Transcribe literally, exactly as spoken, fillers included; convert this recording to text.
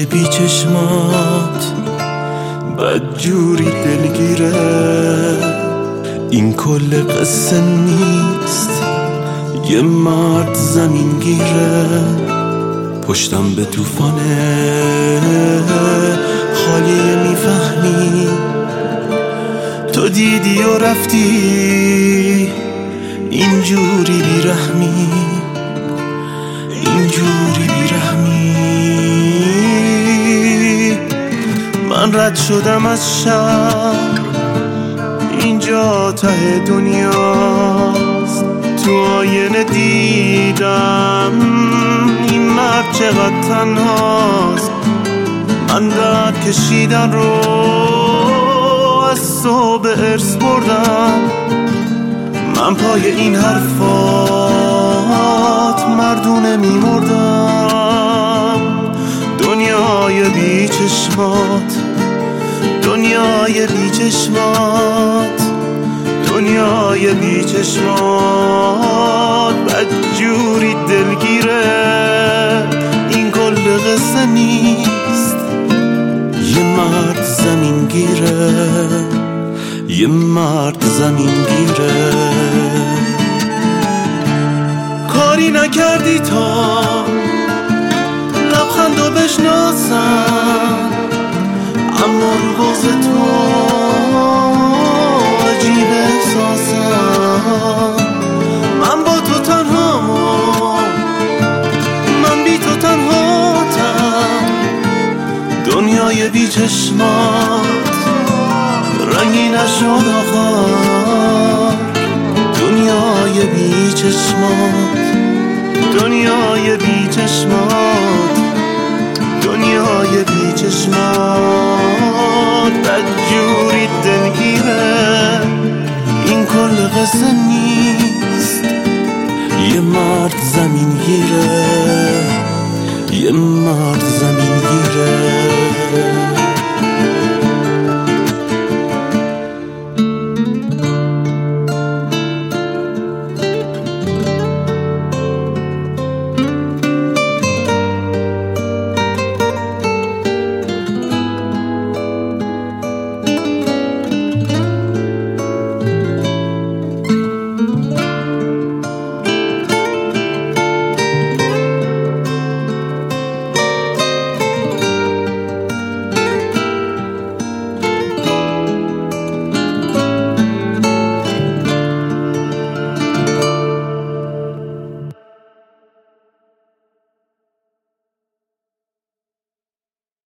بی چشمات بدجوری دلگیره. این کل قصه نیست، یه مرد زمین گیره. پشتم به طوفانه خالیه، میفهمی تو دیدی و رفتی. اینجوری بیرحمی، اینجوری بیرحمی. من رد شدم از شهر، اینجا ته دنیاست. تو آینه دیدم این مرد چقدر تنهاست. من درد کشیدن رو از صبح ارث بردم. من پای این حرفات مردونه میمردم. دنیای بی چشمات، دنیای بی چشمات، دنیای بی چشمات بدجوری دلگیره. این کل قصه نیست، یه مرد زمین گیره، یه مرد زمین گیره. کاری نکردی تا لبخندو بشناسم، اما رو بغض تو عجیب احساسم. من با تو تنهام، من بی تو تنهاتم. دنیای بی چشمات رنگی نشد آخر. دنیای بی چشمات، دنیای بی چشمات، دنیای بی چشمات بدجوری دلگیره. این کل قصه نیست، یه مرد زمین گیره، یه مرد زمین